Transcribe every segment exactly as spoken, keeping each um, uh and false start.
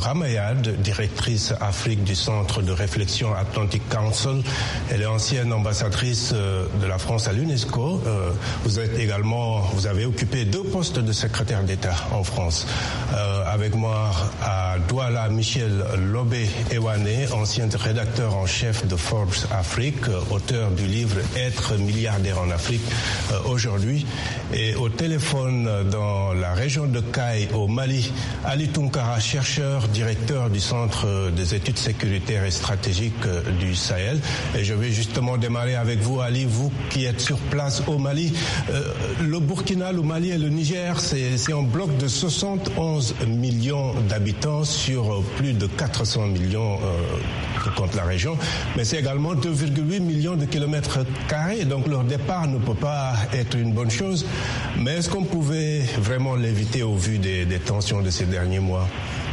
Ramayad, directrice Afrique du Centre de réflexion Atlantic Council. Elle est ancienne ambassadrice de la France à l'UNESCO. Vous êtes également, vous avez occupé deux postes de secrétaire d'État en France. Euh, avec moi à Douala, Michel Lobé-Ewane, ancien rédacteur en chef de Forbes Afrique, auteur du livre Être milliardaire en Afrique euh, aujourd'hui. Et au téléphone dans la région de Kayes, au Mali, Ali Tounkara, chercheur, directeur du Centre des études sécuritaires et stratégiques du Sahel. Et je vais justement démarrer avec vous, Ali, vous qui êtes sur place au Mali. Euh, le Burkina, le Mali et le Niger, c'est, c'est un bloc de soixante et onze millions d'habitants sur plus de quatre cents millions euh, que compte la région. Mais c'est également deux virgule huit millions de kilomètres carrés. Donc leur départ ne peut pas être une bonne chose. Mais est-ce qu'on pouvait vraiment l'éviter au vu des, des tensions de ces derniers mois?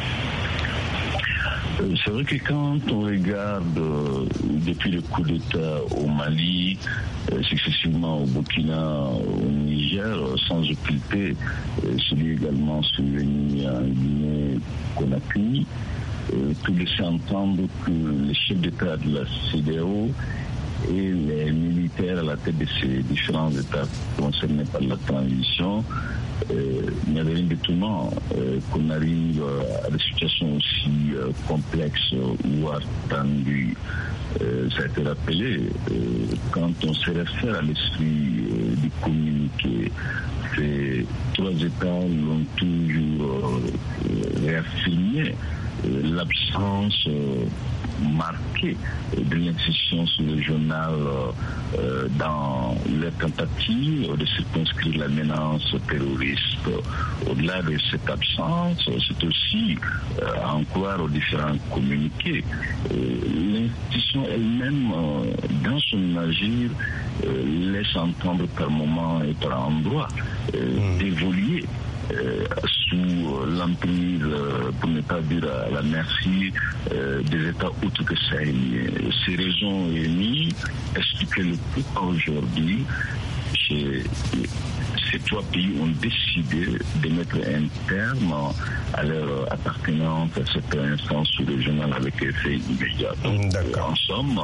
C'est vrai que quand on regarde euh, depuis le coup d'État au Mali, euh, successivement au Burkina, au Niger, sans occulter euh, celui également survenu en Guinée-Conakry, euh, tout laisser entendre que les chefs d'État de la C D A O et les militaires à la tête de ces différents États concernés par la transition, euh, il n'y avait rien d'étonnant euh, qu'on arrive euh, à des situations aussi euh, complexes ou attendues. Euh, ça a été rappelé, euh, quand on se réfère à l'esprit euh, du communiqué, ces trois États l'ont toujours euh, réaffirmé, euh, l'absence euh, marquée de l'insistance régionale euh, dans les tentatives de circonscrire la menace terroriste. Au-delà de cette absence, c'est aussi euh, à en croire aux différents communiqués. Euh, l'institution elle-même, euh, dans son agir, euh, laisse entendre par moment et par endroit euh, mmh. d'évoluer Euh, sous l'emprise, euh, pour ne pas dire à la merci, euh, des États autres que sahéliens. Ces raisons réunies expliquent le pourquoi aujourd'hui chez ces trois pays ont décidé de mettre un terme à leur appartenance à cette instance sous-régionale avec effet immédiat. Donc, en somme,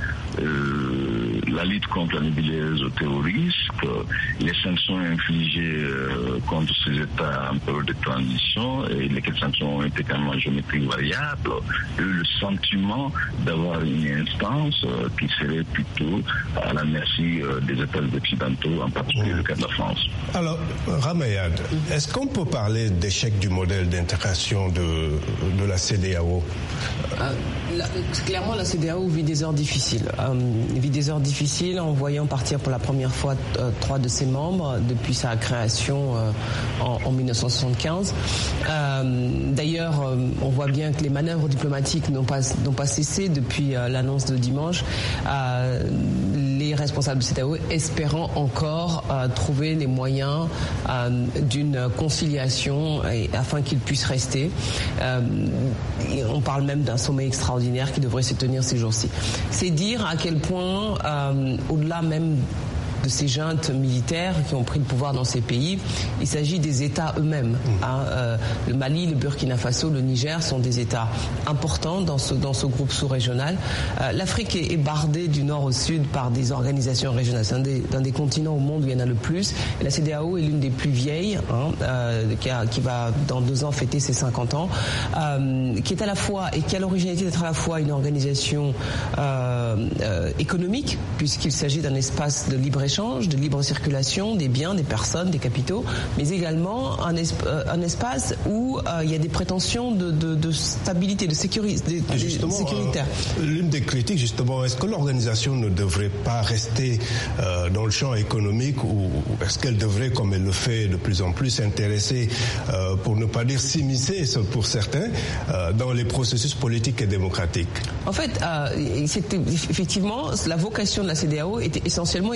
Euh, la lutte contre la nébuleuse terroriste, les sanctions infligées euh, contre ces États en période de transition, et lesquelles sanctions ont été quand même en géométrie variable, et le sentiment d'avoir une instance euh, qui serait plutôt à la merci euh, des États occidentaux, en particulier mmh. le cas de la France. Alors, Ramayad, est-ce qu'on peut parler d'échec du modèle d'intégration de, de la C D A O? euh, la, Clairement, la C D A O vit des heures difficiles. Euh, vit des heures difficiles en voyant partir pour la première fois euh, trois de ses membres depuis sa création euh, en, en dix-neuf cent soixante-quinze. Euh, d'ailleurs, euh, on voit bien que les manœuvres diplomatiques n'ont pas, n'ont pas cessé depuis euh, l'annonce de dimanche. Euh, les responsables de C D A O espérant encore euh, trouver les moyens euh, d'une conciliation et, afin qu'ils puissent rester. Euh, on parle même d'un sommet extraordinaire qui devrait se tenir ces jours-ci. C'est dire à quel point, euh, au-delà même de ces juntes militaires qui ont pris le pouvoir dans ces pays, il s'agit des États eux-mêmes. Mmh. Hein, euh, le Mali, le Burkina Faso, le Niger sont des États importants dans ce, dans ce groupe sous-régional. Euh, L'Afrique est, est bardée du nord au sud par des organisations régionales. C'est un des, un des continents au monde où il y en a le plus. Et la C D A O est l'une des plus vieilles, hein, euh, qui, a, qui va dans deux ans fêter ses cinquante ans, euh, qui est à la fois, et qui a l'originalité d'être à la fois une organisation euh, euh, économique, puisqu'il s'agit d'un espace de libre-échange, de libre circulation des biens, des personnes, des capitaux, mais également un, esp- un espace où euh, il y a des prétentions de, de, de stabilité, de, sécuri- de, de sécuritaire. Euh, l'une des critiques, justement, est-ce que l'organisation ne devrait pas rester euh, dans le champ économique, ou est-ce qu'elle devrait, comme elle le fait de plus en plus, s'intéresser, euh, pour ne pas dire s'immiscer pour certains, euh, dans les processus politiques et démocratiques? En fait, euh, c'était, effectivement, la vocation de la C D A O était essentiellement économique.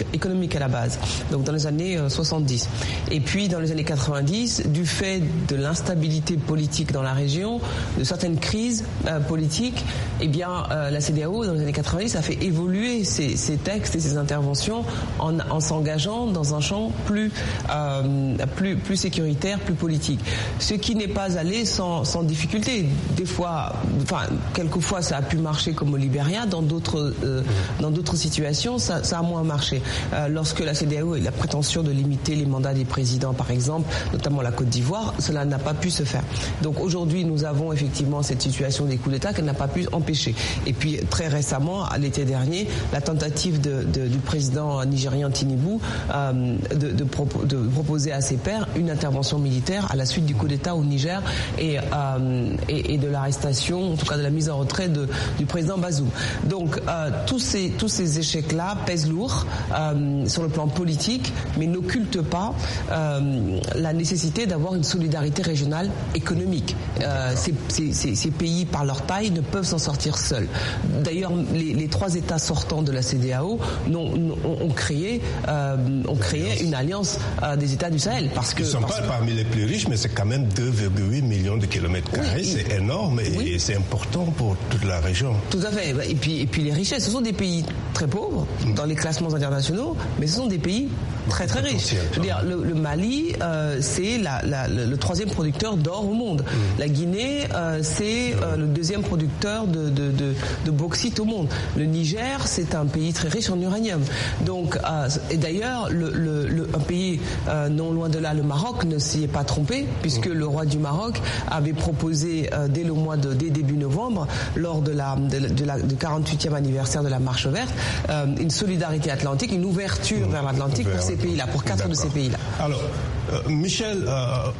économique à la base, donc dans les années euh, soixante-dix. Et puis dans les années quatre-vingt-dix, du fait de l'instabilité politique dans la région, de certaines crises euh, politiques, eh bien euh, la C D A O dans les années quatre-vingt-dix a fait évoluer ses, ses textes et ses interventions en, en s'engageant dans un champ plus, euh, plus, plus sécuritaire, plus politique. Ce qui n'est pas allé sans, sans difficulté. Des fois, enfin, quelquefois ça a pu marcher comme au Libéria, dans d'autres, euh, dans d'autres situations ça, ça a moins marché. Euh, lorsque la C D A O a eu la prétention de limiter les mandats des présidents, par exemple, notamment la Côte d'Ivoire, cela n'a pas pu se faire. Donc aujourd'hui, nous avons effectivement cette situation des coups d'État qu'elle n'a pas pu empêcher. Et puis très récemment, à l'été dernier, la tentative de, de, du président nigérian Tinubu euh, de, de, propo, de proposer à ses pairs une intervention militaire à la suite du coup d'État au Niger et, euh, et, et de l'arrestation, en tout cas de la mise en retrait de, du président Bazoum. Donc euh, tous ces, tous ces échecs-là pèsent lourd euh, sur le plan politique, mais n'occultent pas euh, la nécessité d'avoir une solidarité régionale économique. Euh, ces, ces, ces, ces pays, par leur taille, ne peuvent s'en sortir seuls. D'ailleurs, les, les trois États sortants de la C D A O ont, ont créé, euh, ont créé une alliance euh, des États du Sahel. Parce que, Ils ne sont pas que... parmi les plus riches, mais c'est quand même deux virgule huit millions de kilomètres carrés. Oui, c'est énorme et, oui. et c'est important pour toute la région. Tout à fait. Et puis, et puis les richesses, ce sont des pays très pauvres dans les classements internationaux, mais ce sont des pays très très riches. Je veux dire, le, le Mali, euh, c'est la, la, le, le troisième producteur d'or au monde. Mm. La Guinée, euh, c'est euh, le deuxième producteur de, de, de, de bauxite au monde. Le Niger, c'est un pays très riche en uranium. Donc, euh, et d'ailleurs, le, le, le, un pays euh, non loin de là, le Maroc, ne s'y est pas trompé, puisque mm. le roi du Maroc avait proposé euh, dès le mois de dès début novembre, lors de la de, de la du quarante-huitième anniversaire de la Marche verte, euh, une solidarité atlantique, une ouverture mmh. vers l'Atlantique vers pour ces pays-là, pour quatre D'accord. de ces pays-là. Alors, euh, Michel, euh,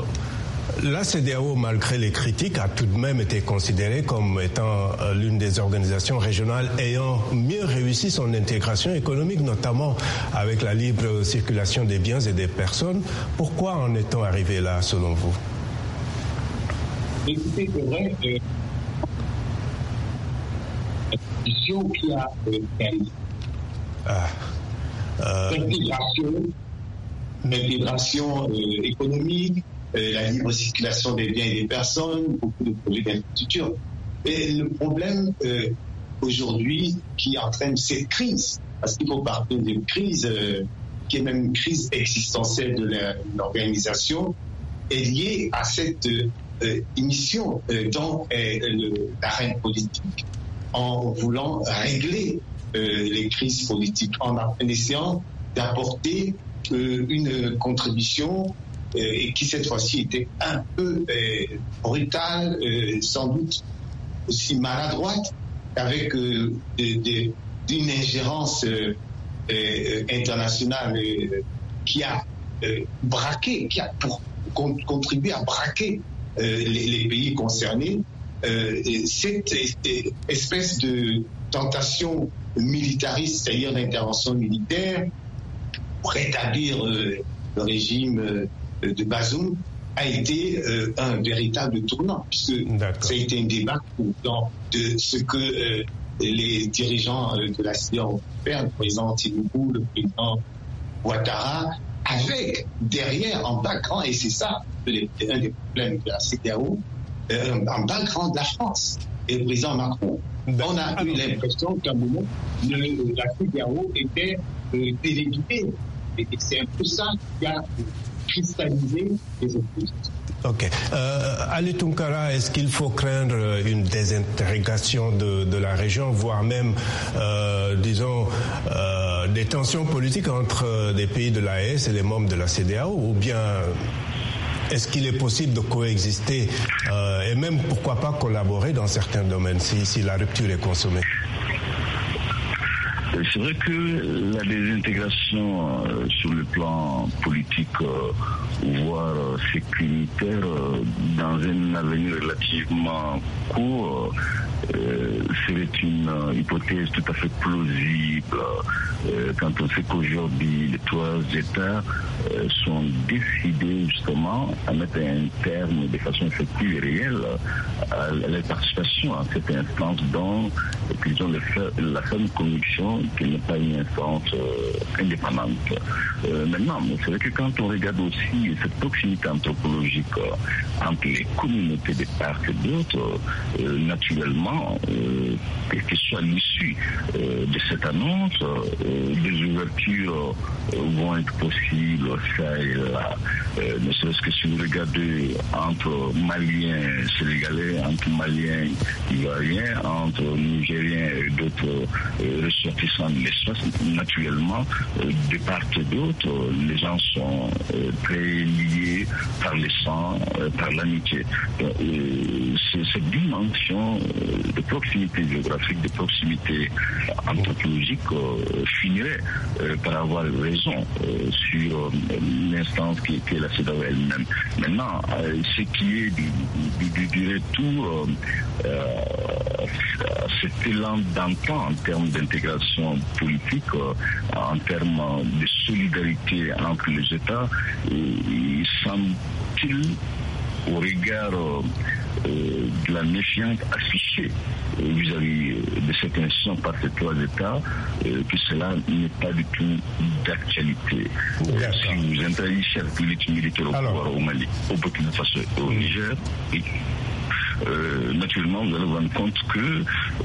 la C D A O, malgré les critiques, a tout de même été considérée comme étant euh, l'une des organisations régionales ayant mieux réussi son intégration économique, notamment avec la libre circulation des biens et des personnes. Pourquoi en est-on arrivé là, selon vous? Écoutez, c'est vrai que la position qui a réalisé ah, euh... l'intégration, l'intégration euh, économique, euh, la libre circulation des biens et des personnes, beaucoup de projets d'infrastructure. Et le problème euh, aujourd'hui qui entraîne cette crise, parce qu'il faut partir d'une crise euh, qui est même une crise existentielle de l'organisation, est liée à cette euh, émission euh, dans euh, l'arène politique, en voulant régler euh, les crises politiques, en, en essayant d'apporter euh, une contribution euh, et qui cette fois-ci était un peu euh, brutale, euh, sans doute aussi maladroite, avec euh, de, de, une ingérence euh, euh, internationale euh, qui a euh, braqué, qui a pour, con, contribué à braquer euh, les, les pays concernés. Euh, cette espèce de tentation militariste, c'est-à-dire d'intervention militaire pour rétablir euh, le régime euh, de Bazoum, a été euh, un véritable tournant, puisque D'accord. ça a été un débat dans de ce que euh, les dirigeants euh, de la C D A O ont fait, le président Tinubu, le président Ouattara, avec derrière, en background, et c'est ça les, un des problèmes de la C D A O, Euh, en background de la France et le président Macron. On a eu l'impression qu'à un moment, le, la C D A O était euh, téléguidée. Et c'est un peu ça qui a cristallisé les oppositions. Ok. Euh, Ali Tunkara, est-ce qu'il faut craindre une désintégration de, de la région, voire même, euh, disons, euh, des tensions politiques entre des pays de l'A E S et les membres de la C D A O, ou bien est-ce qu'il est possible de coexister euh, et même, pourquoi pas, collaborer dans certains domaines si, si la rupture est consommée? C'est vrai que la désintégration euh, sur le plan politique, euh, voire euh, sécuritaire, euh, dans un avenir relativement court, euh, serait une euh, hypothèse tout à fait plausible euh, quand on sait qu'aujourd'hui les trois États euh, sont décidés justement à mettre un terme de façon effective et réelle à la participation à cette instance dont ils ont la ferme conviction qu'elle n'est pas une instance euh, indépendante. Euh, maintenant, c'est vrai que quand on regarde aussi cette proximité anthropologique euh, entre les communautés de part et d'autre, euh, naturellement, euh, quelle que soit l'issue euh, de cette annonce, euh, des ouvertures euh, vont être possibles, ça et là. Euh, ne serait-ce que si vous regardez entre Maliens sénégalais, entre Maliens ivoiriens, entre Nigériens et d'autres euh, ressortissants de l'espace, naturellement, euh, de part et d'autre, les gens sont euh, très liés par le sang, euh, par l'amitié. Euh, c'est cette dimension euh, de proximité géographique, de proximité anthropologique euh, finirait euh, par avoir raison euh, sur euh, l'instance qui, qui est la CEDEAO elle-même. Maintenant, euh, ce qui est du, du, du, du retour euh, euh, cet élan d'antan en termes d'intégration politique, euh, en termes de solidarité entre les États, il semble-t-il, au regard euh, de la méfiance affichée euh, vis-à-vis de cette institution par ces trois États, euh, que cela n'est pas du tout d'actualité. Euh, si vous interagissez avec les militaires au pouvoir au Mali, au Burkina Faso et au Niger, et Euh, naturellement, vous allez vous rendre compte que euh,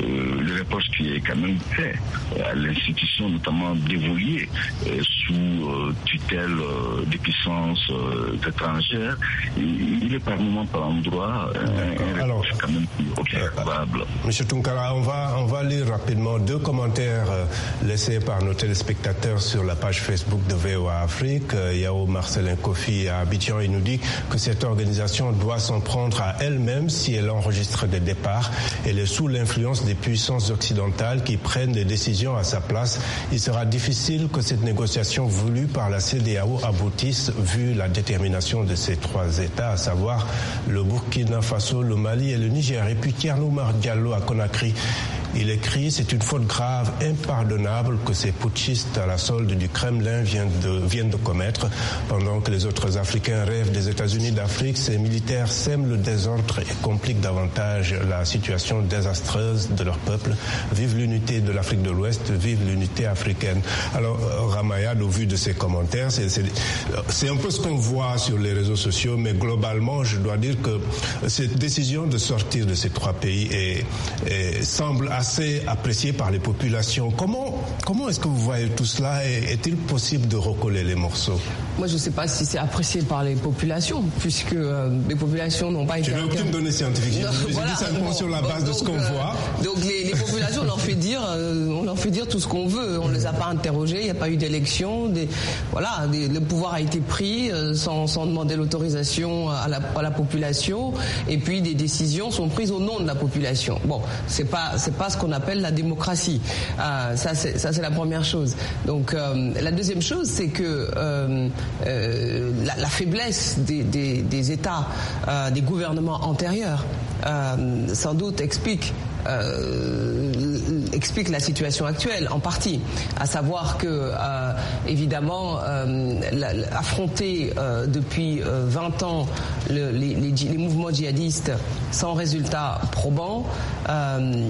le reproche qui est quand même fait à l'institution, notamment dévoluée euh, sous euh, tutelle euh, des puissances euh, étrangères, il, il est par moment, par endroit, euh, un reproche quand même observable. Euh, Monsieur Tunkara, on va, on va lire rapidement deux commentaires euh, laissés par nos téléspectateurs sur la page Facebook de V O A Afrique. Euh, Yao Marcelin Kofi à Abidjan, il nous dit que cette organisation doit s'en prendre à elle-même si elle enregistre des départs. Elle est sous l'influence des puissances occidentales qui prennent des décisions à sa place. Il sera difficile que cette négociation voulue par la CEDEAO aboutisse vu la détermination de ces trois États, à savoir le Burkina Faso, le Mali et le Niger. Et puis Thierno Oumar Diallo à Conakry, il écrit: c'est une faute grave, impardonnable que ces putschistes à la solde du Kremlin viennent de, viennent de commettre. Pendant que les autres Africains rêvent des États-Unis d'Afrique, ces militaires sèment le désordre et compliquent davantage la situation désastreuse de leur peuple. Vive l'unité de l'Afrique de l'Ouest, vive l'unité africaine. Alors, Ramayad, au vu de ces commentaires, c'est, c'est, c'est un peu ce qu'on voit sur les réseaux sociaux, mais globalement, je dois dire que cette décision de sortir de ces trois pays est, est, semble assez appréciée par les populations. Comment, comment est-ce que vous voyez tout cela? Est-il possible de recoller les morceaux? Moi, je ne sais pas si c'est apprécié par les populations, puisque euh, les populations n'ont pas été... Je n'ai aucune donnée scientifique. Non, je voilà, dis simplement sur la base donc, de ce qu'on euh, voit. Donc les, les populations, on leur fait dire, euh, on leur fait dire tout ce qu'on veut. On ne les a pas interrogés. Il n'y a pas eu d'élection. Des, voilà, des, le pouvoir a été pris euh, sans, sans demander l'autorisation à la, à la population. Et puis des décisions sont prises au nom de la population. Bon, c'est pas, c'est pas ce qu'on appelle la démocratie. Euh, ça, c'est, ça, c'est la première chose. Donc euh, la deuxième chose, c'est que euh, euh, la, la faiblesse des, des, des États, euh, des gouvernements antérieurs, euh, sans doute explique Euh, explique la situation actuelle en partie, à savoir que euh, évidemment euh, la, la, affronter euh, depuis euh, vingt ans le, les, les, les mouvements djihadistes sans résultat probant, euh,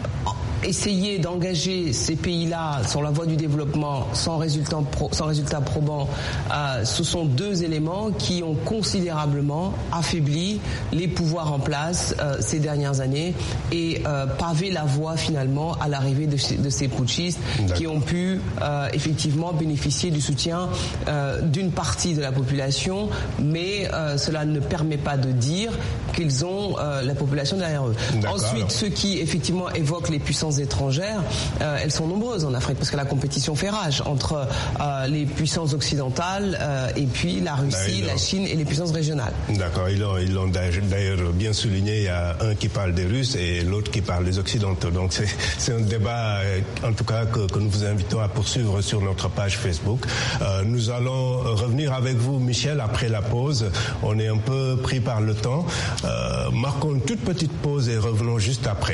essayer d'engager ces pays-là sur la voie du développement sans résultat, pro, sans résultat probant, euh, ce sont deux éléments qui ont considérablement affaibli les pouvoirs en place euh, ces dernières années et euh, pavé la voie finalement à l'arrivée de, de ces putschistes D'accord. qui ont pu euh, effectivement bénéficier du soutien euh, d'une partie de la population, mais euh, cela ne permet pas de dire qu'ils ont euh, la population derrière eux. D'accord. Ensuite, ceux qui effectivement évoquent les puissances étrangères, euh, elles sont nombreuses en Afrique parce que la compétition fait rage entre euh, les puissances occidentales euh, et puis la Russie, la Chine et les puissances régionales. D'accord, ils l'ont, ils l'ont d'ailleurs bien souligné. Il y a un qui parle des Russes et l'autre qui parle des Occidentaux. Donc c'est, c'est un débat, en tout cas, que, que nous vous invitons à poursuivre sur notre page Facebook. Euh, nous allons revenir avec vous, Michel, après la pause. On est un peu pris par le temps. Euh, marquons une toute petite pause et revenons juste après.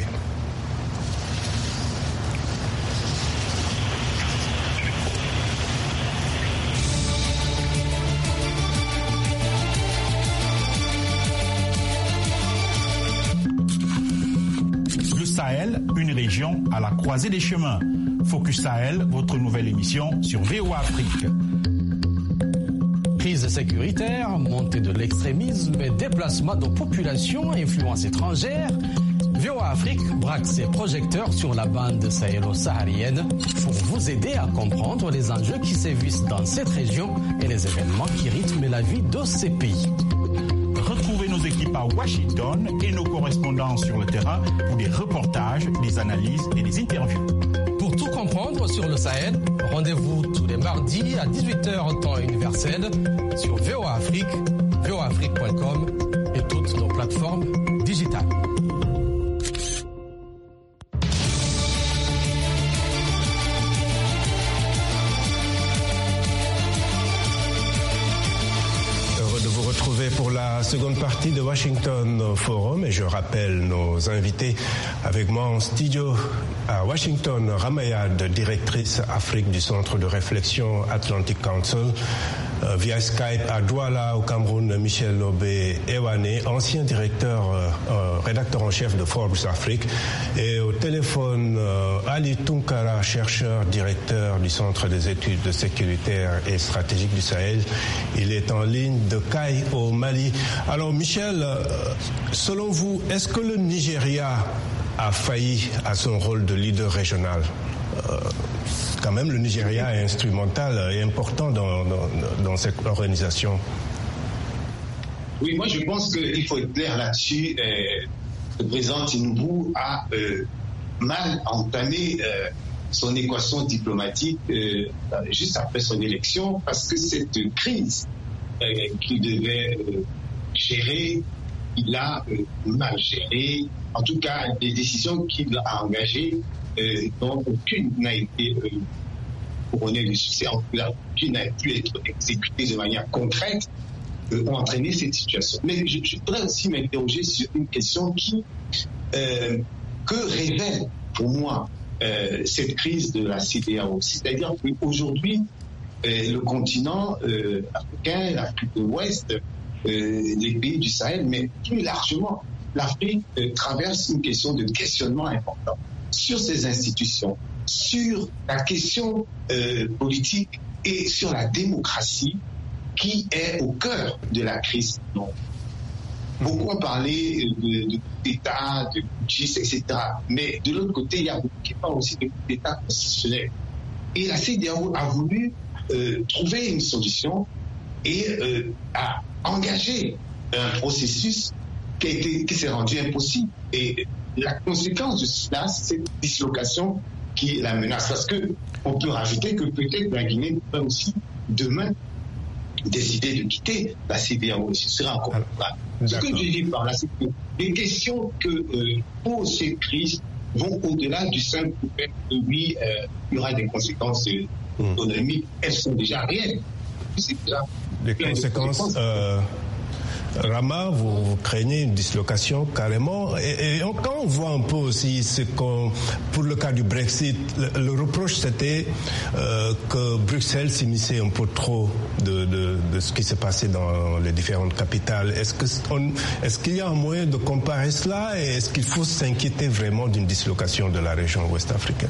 Une région à la croisée des chemins. Focus Sahel, votre nouvelle émission sur V O A Afrique. Crise sécuritaire, montée de l'extrémisme et déplacement de populations à influence étrangère, V O A Afrique braque ses projecteurs sur la bande sahélo-saharienne pour vous aider à comprendre les enjeux qui sévissent dans cette région et les événements qui rythment la vie de ces pays. Retrouvez nos équipes à Washington et nos correspondants sur le terrain pour des reportages, des analyses et des interviews. Pour tout comprendre sur le Sahel, rendez-vous tous les mardis à dix-huit heures temps universel sur V O A Afrique, V O A Afrique point com et toutes nos plateformes digitales. Pour la seconde partie de Washington Forum, et je rappelle nos invités avec moi en studio à Washington, Ramayad, directrice Afrique du Centre de réflexion Atlantic Council, euh, via Skype à Douala au Cameroun, Michel Lobé-Ewane, ancien directeur, euh, euh, rédacteur en chef de Forbes Afrique, et au téléphone euh, Ali Tunkara, chercheur, directeur du Centre des études sécuritaires et stratégiques du Sahel. Il est en ligne de Caille au Mali. Alors Michel, selon vous, est-ce que le Nigeria a failli à son rôle de leader régional ? euh, Quand même, le Nigeria est instrumental et important dans, dans, dans cette organisation. Oui, moi je pense qu'il faut être clair là-dessus. Euh, le président Tinubu a euh, mal entamé euh, son équation diplomatique euh, juste après son élection, parce que cette crise euh, qu'il devait euh, gérer, il a euh, mal géré. En tout cas, les décisions qu'il a engagées, euh, dont aucune n'a été euh, couronnée de succès, en tout cas, aucune n'a pu être exécutée de manière concrète, euh, ont entraîné cette situation. Mais je, je voudrais aussi m'interroger sur une question qui, euh, que révèle pour moi euh, cette crise de la C E D E A O. C'est-à-dire qu'aujourd'hui, euh, le continent euh, africain, l'Afrique de l'Ouest, euh, les pays du Sahel, mais plus largement, l'Afrique euh, traverse une question de questionnement important sur ses institutions, sur la question euh, politique et sur la démocratie qui est au cœur de la crise. Donc, beaucoup ont parlé de, de coup d'État, de putschistes, et cetera. Mais de l'autre côté, il y a beaucoup qui parlent aussi de coup d'État constitutionnel. Et la C E D E A O a voulu euh, trouver une solution et euh, a engagé un processus qui, a été, qui s'est rendu impossible. Et la conséquence de cela, c'est cette dislocation qui la menace. Parce qu'on peut rajouter que peut-être la Guinée peut aussi demain décider de quitter la C E D E A O. Ce sera encore plus grave. Ce que je dis par là, c'est que les questions que euh, posent ces crises vont au-delà du simple fait que oui, euh, il y aura des conséquences euh, économiques. Elles sont déjà réelles. C'est déjà les conséquences. Euh, Rama, vous, vous craignez une dislocation carrément. Et, et quand on voit un peu aussi ce qu'on, pour le cas du Brexit, le, le reproche c'était euh, que Bruxelles s'immisçait un peu trop de, de, de ce qui s'est passé dans les différentes capitales. Est-ce que on, est-ce qu'il y a un moyen de comparer cela et est-ce qu'il faut s'inquiéter vraiment d'une dislocation de la région ouest africaine?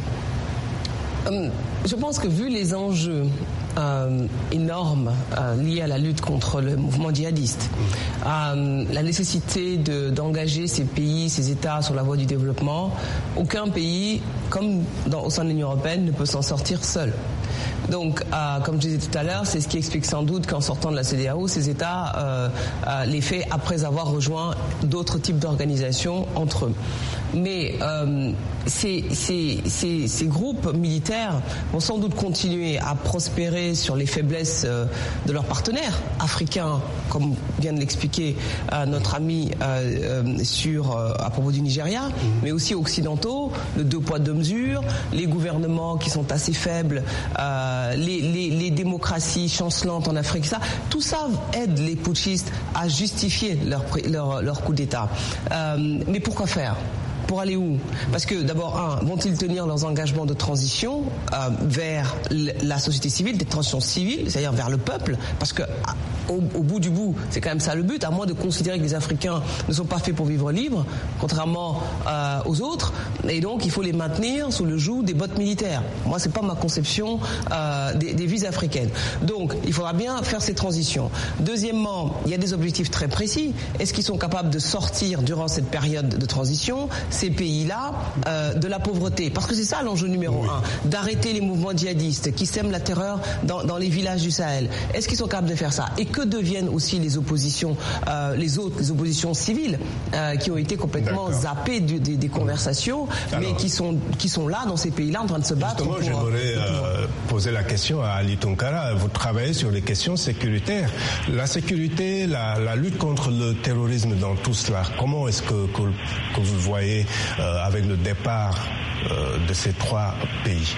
Je pense que vu les enjeux euh, énormes euh, liés à la lutte contre le mouvement djihadiste, euh, la nécessité de, d'engager ces pays, ces États sur la voie du développement, aucun pays, comme dans, au sein de l'Union européenne, ne peut s'en sortir seul. Donc, euh, comme je disais tout à l'heure, c'est ce qui explique sans doute qu'en sortant de la C E D E A O, ces États euh, euh, les fait après avoir rejoint d'autres types d'organisations entre eux. Mais euh, ces, ces, ces, ces groupes militaires vont sans doute continuer à prospérer sur les faiblesses euh, de leurs partenaires africains, comme vient de l'expliquer euh, notre ami euh, euh, sur, euh, à propos du Nigeria, mmh. mais aussi occidentaux, le deux poids deux mesures, les gouvernements qui sont assez faibles, euh, les, les, les démocraties chancelantes en Afrique, ça, tout ça aide les putschistes à justifier leur, leur, leur coup d'État. Euh, mais pourquoi faire ? Pour aller où? Parce que d'abord, un, vont-ils tenir leurs engagements de transition euh, vers la société civile, des transitions civiles, c'est-à-dire vers le peuple? Parce que au, au bout du bout, c'est quand même ça le but, à moins de considérer que les Africains ne sont pas faits pour vivre libres, contrairement euh, aux autres, et donc il faut les maintenir sous le joug des bottes militaires. Moi, c'est pas ma conception euh, des, des vies africaines. Donc, il faudra bien faire ces transitions. Deuxièmement, il y a des objectifs très précis. Est-ce qu'ils sont capables de sortir durant cette période de transition ces pays-là euh, de la pauvreté? Parce que c'est ça l'enjeu numéro oui. un, d'arrêter les mouvements djihadistes qui sèment la terreur dans, dans les villages du Sahel. Est-ce qu'ils sont capables de faire ça? Et que deviennent aussi les oppositions, euh, les autres, les oppositions civiles euh, qui ont été complètement D'accord. zappées du, des, des conversations, Alors, mais qui sont, qui sont là dans ces pays-là en train de se battre. Justement, pour, j'aimerais euh, poser la question à Ali Tunkara. Vous travaillez sur les questions sécuritaires. La sécurité, la, la lutte contre le terrorisme dans tout cela, comment est-ce que, que, que vous voyez euh, avec le départ euh, de ces trois pays?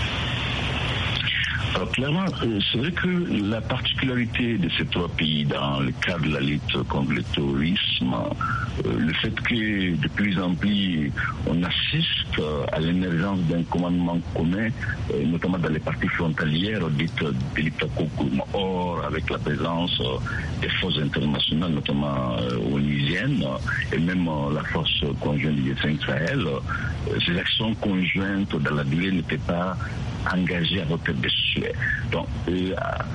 Alors clairement, euh, c'est vrai que la particularité de ces trois pays dans le cadre de la lutte contre le terrorisme, euh, le fait que de plus en plus on assiste euh, à l'émergence d'un commandement commun, euh, notamment dans les parties frontalières dites de l'Itaco-Or, avec la présence euh, des forces internationales, notamment euh, onusiennes, et même euh, la force conjointe du G cinq Sahel. Euh, ces actions conjointes dans la durée n'étaient pas engagé à votre dessus. Donc, euh,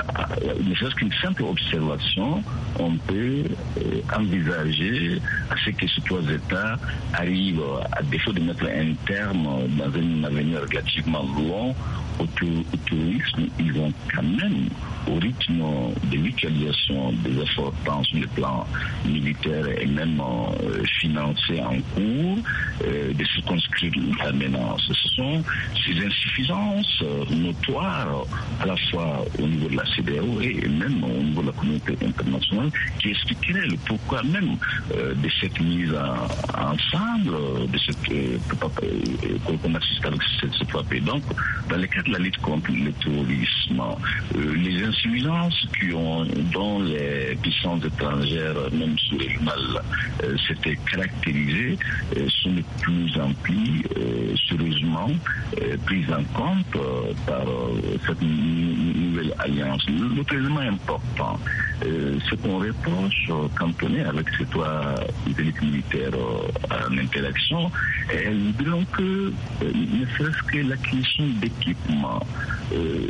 ne serait-ce qu'une simple observation, on peut euh, envisager à ce que ces trois États arrivent, à défaut de mettre un terme dans un avenir relativement long au, au terrorisme, ils vont quand même, au rythme de mutualisation des efforts tant sur le plan militaire et même euh, financier en cours, euh, de circonscrire la menace. Ce sont ces insuffisances euh, notoires à la fois au niveau de la C E D E A O et même au niveau de la communauté internationale qui expliqueraient le pourquoi même euh, de cette mise en, ensemble, de cette euh, qu'on assiste avec ces trois pays. Donc, dans le cadre de la lutte contre le terrorisme, euh, les insuffisances qui ont, dont les puissances étrangères, même sous-régionales, euh, s'étaient caractérisées, euh, sont de plus en plus euh, sérieusement euh, prises en compte euh, par euh, cette nouvelle alliance. L'autre élément important, euh, ce qu'on reproche euh, quand on est avec ces trois élites militaires euh, en interaction, elles diront que euh, ne serait-ce que l'acquisition d'équipements, euh,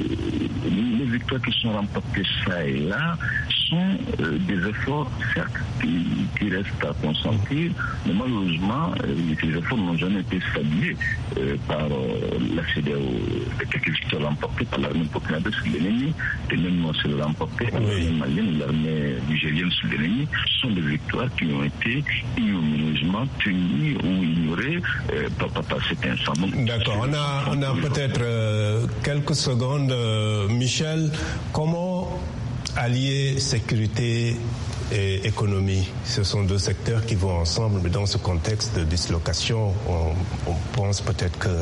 les victoires qui sont remportées ça et là sont euh, des efforts certes qui, qui restent à consentir, mais malheureusement euh, ces efforts n'ont jamais été salués euh, par euh, la C E D E A O. Quelques victoires remportées par l'armée burkinabé sur l'ennemi, et même sur remportées par l'armée malienne ou l'armée nigérienne sur l'ennemi, sont des victoires qui ont été ignominieusement tenues ou ignorées euh, par, par, par cet instant. D'accord, on a, on a peut-être euh, quelques secondes. Euh, Michel, comment allier sécurité et économie? Ce sont deux secteurs qui vont ensemble, mais dans ce contexte de dislocation, on, on pense peut-être que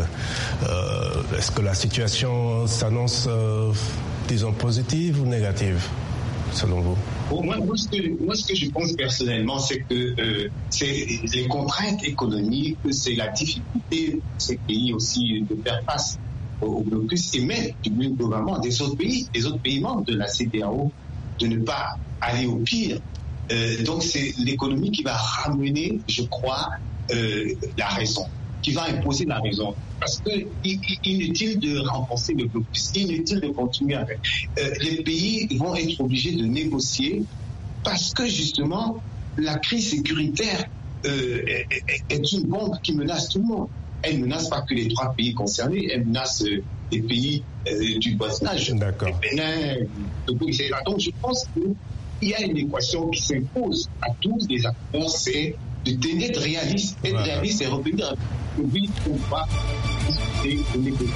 euh, est-ce que la situation s'annonce, euh, disons, positive ou négative, selon vous? Bon, moi, moi, ce que, moi, ce que je pense personnellement, c'est que euh, c'est les contraintes économiques, c'est la difficulté de ces pays aussi de faire face au blocus et même du gouvernement des autres pays, des autres pays membres de la C E D E A O, de ne pas aller au pire. Euh, donc c'est l'économie qui va ramener, je crois, euh, la raison, qui va imposer la raison. Parce que inutile de renforcer le blocus, inutile de continuer avec. Euh, les pays vont être obligés de négocier parce que justement la crise sécuritaire euh, est, est une bombe qui menace tout le monde. Elle ne menace pas que les trois pays concernés, elle menace euh, les pays euh, du voisinage, le Bénin, le Togo, et cetera. Donc je pense qu'il y a une équation qui s'impose à tous les acteurs, c'est de tenir de réaliste, être voilà. réaliste et revenir à oui, on va discuter de négocier.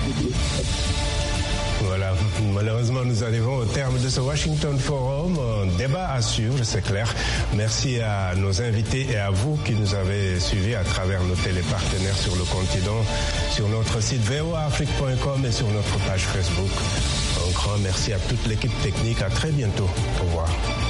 Voilà, malheureusement nous arrivons au terme de ce Washington Forum, un débat à suivre, c'est clair. Merci à nos invités et à vous qui nous avez suivis à travers nos télépartenaires sur le continent, sur notre site v o a afrique point com et sur notre page Facebook. Un grand merci à toute l'équipe technique, à très bientôt, au revoir.